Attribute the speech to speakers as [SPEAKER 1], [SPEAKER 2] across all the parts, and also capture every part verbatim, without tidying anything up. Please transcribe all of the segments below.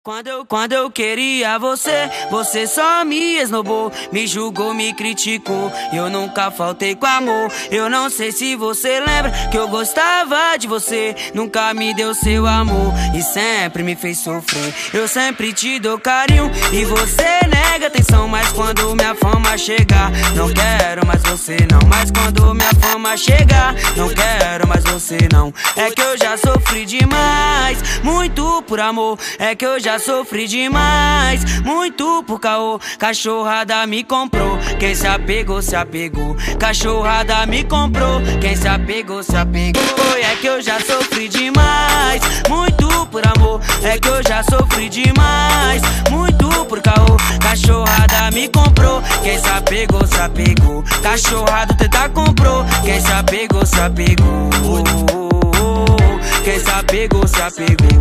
[SPEAKER 1] Quando eu, quando eu queria você, você só me esnobou, me julgou, me criticou. Eu nunca faltei com amor. Eu não sei se você lembra que eu gostava de você. Nunca me deu seu amor e sempre me fez sofrer. Eu sempre te dou carinho e você nega atenção. Mas quando minha fama chegar, não quero mais você não. Mas quando minha fama chegar, não quero mais você não. É que eu já sofri demais, muito por amor. É que eu já sofri demais, muito por caô. Cachorrada me comprou, quem se apegou, se apegou. Cachorrada me comprou, quem se apegou, se apegou. É que eu já sofri demais, muito por amor. É que eu já sofri demais, muito por caô. Cachorrada me comprou, quem se apegou, se apegou. Cachorrado teta comprou, quem se apegou, se apegou. Quem se apegou, se apegou.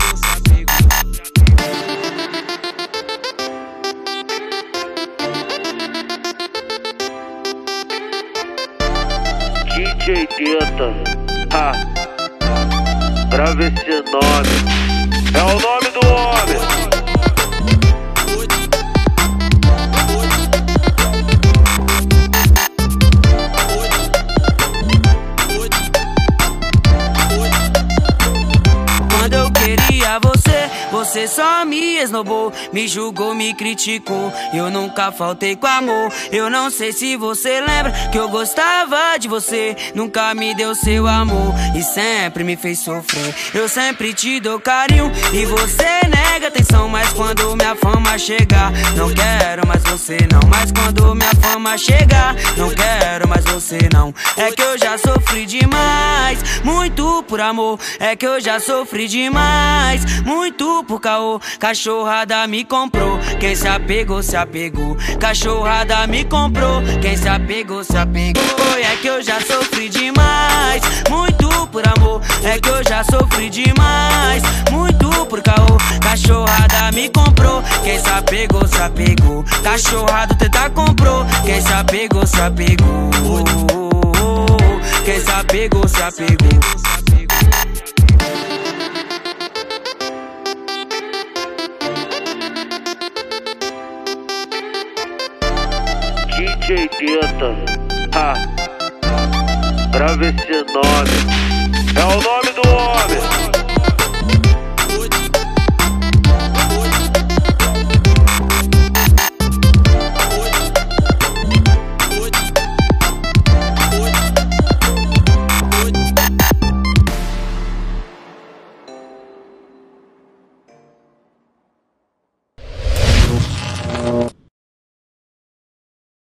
[SPEAKER 2] D J Teta, ha, grava esse nome, é o nome do homem.
[SPEAKER 1] Quando eu queria você, você só me esnobou, me julgou, me criticou. Eu nunca faltei com amor. Eu não sei se você lembra que eu gostava de você. Nunca me deu seu amor e sempre me fez sofrer. Eu sempre te dou carinho e você nega atenção. Mas quando minha fama chegar, não quero mais você não. Mas quando minha fama chegar, não quero mais você não. É que eu já sofri demais, muito por amor. É que eu já sofri demais, muito por caô. Cachorrada me comprou, quem se apegou, se apegou. Cachorrada me comprou, quem se apegou, se apegou. É que eu já sofri demais, muito por amor. É que eu já sofri demais, muito por caô. Cachorrada me comprou, quem se apegou, se apegou. Cachorrado teta comprou, quem se apegou, se apegou. Quem se apegou, se apegou.
[SPEAKER 2] D J Teta, ha, grava esse nome, é o nome do homem.